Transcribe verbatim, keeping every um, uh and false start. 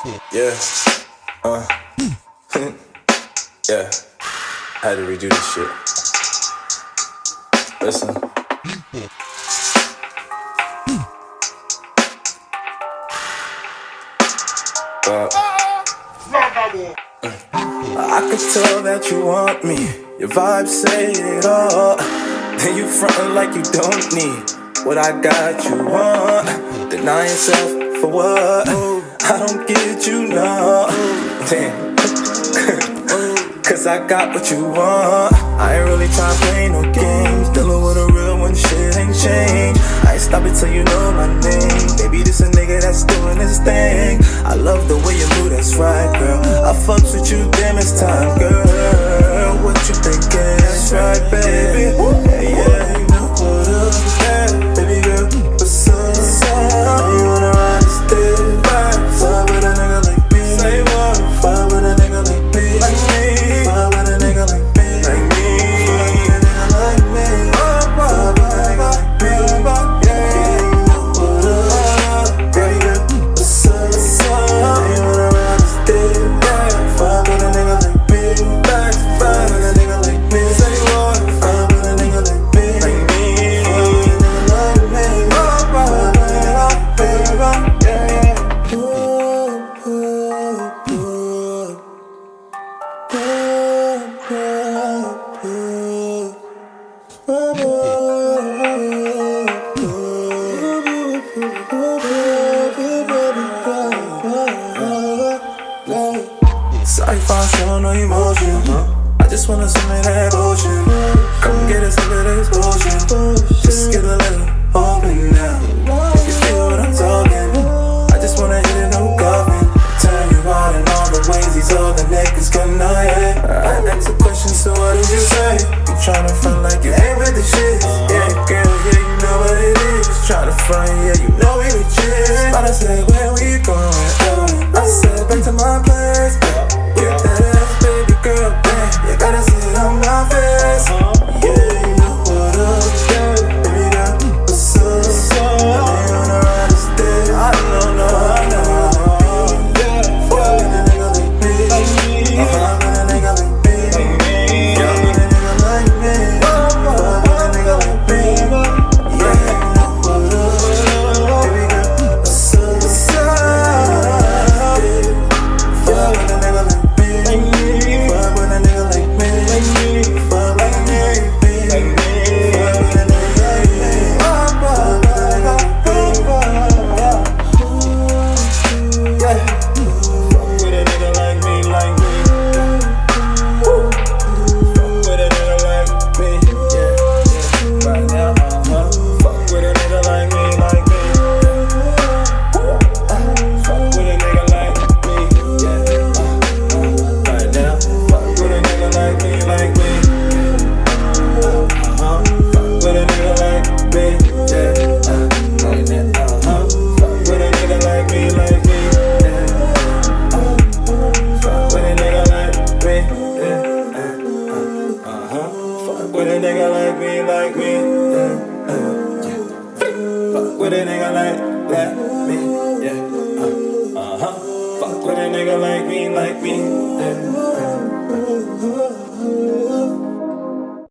Yeah, uh, yeah, had to redo this shit. Listen. Uh, I can tell that you want me. Your vibe say it all. Then you frontin' like you don't need what I got you want. Deny yourself for what? I don't get you, no. Damn. Cause I got what you want. I ain't really tryna play no games. Dealing with a real one, shit ain't changed. I ain't stop it till you know my name. Baby, this a nigga that's doing his thing. I love the way you move, that's right, girl. I fucks with you, damn, it's time, girl. What you thinking? That's right, baby. Yeah, yeah, you know what up, yeah. Baby girl, what's up? What's up? You wanna ride the stick back? Fuck with a nigga like me. Say what? Fuck with a nigga like me. Like me. Fuck with a nigga like me. Like me. Fuck with a nigga like me. Fuck with a nigga like me. Yeah, you know what up, baby girl, what's up? What's up? You wanna ride the stick back? Fuck with a nigga like me. Back, fuck with a nigga like me. Say what? Fuck with a nigga like me. Like me. Fuck with a nigga like me. Fuck with a nigga like me. Yeah, yeah. Ooh, ooh, ooh. Sorry if I'm showing no emotion. I just wanna swim in that ocean. Come get us into this potion. Just get a little open now. If you feel what I'm talking, I just wanna hit it, no coughing. Turn you out in all the ways these other niggas cannot hit. I asked a question, so what did you say? You tryna front like you ain't with the shit. Yeah, girl, yeah, you know what it is. Tryna front, yeah, you know we legit. But I said, where we going? I said, back to my place. Get that ass, baby girl, damn. You gotta sit on my face. Yeah, you know what up, yeah. Baby girl, what's up? What's up? I know you wanna ride the stick. I know, no, I know. Yeah, fuck with a nigga like me. Like me. Fuck with a nigga like me. Like me. Fuck with a nigga like me. Fuck with a nigga like me. Yeah, you know what up, baby girl, what's up? What's up? Fuck with a nigga like me. Like me. Fuck with a nigga like me. Like me. Fuck with a nigga like me. Like me. Fuck with a nigga like me. Fuck with a nigga like me. Yeah. Fuck with a nigga like me, like me. Woo. Fuck with a nigga like me. Yeah, yeah. Right now, uh-huh. Fuck with a nigga like me, like me. Uh, fuck with a nigga like me. Yeah. Uh, uh, right now, fuck with a nigga like me, like me. Uh-huh. Fuck with a nigga like me. Yeah. Uh, right now, uh-huh. Fuck with a nigga like me, like me. Yeah. Uh, fuck with a nigga like me. Yeah. Uh, uh-huh. Fuck with a nigga like me, like me. Yeah. Uh, fuck with a nigga like that, me. Yeah. Uh, uh-huh. Fuck with a nigga like me, like me.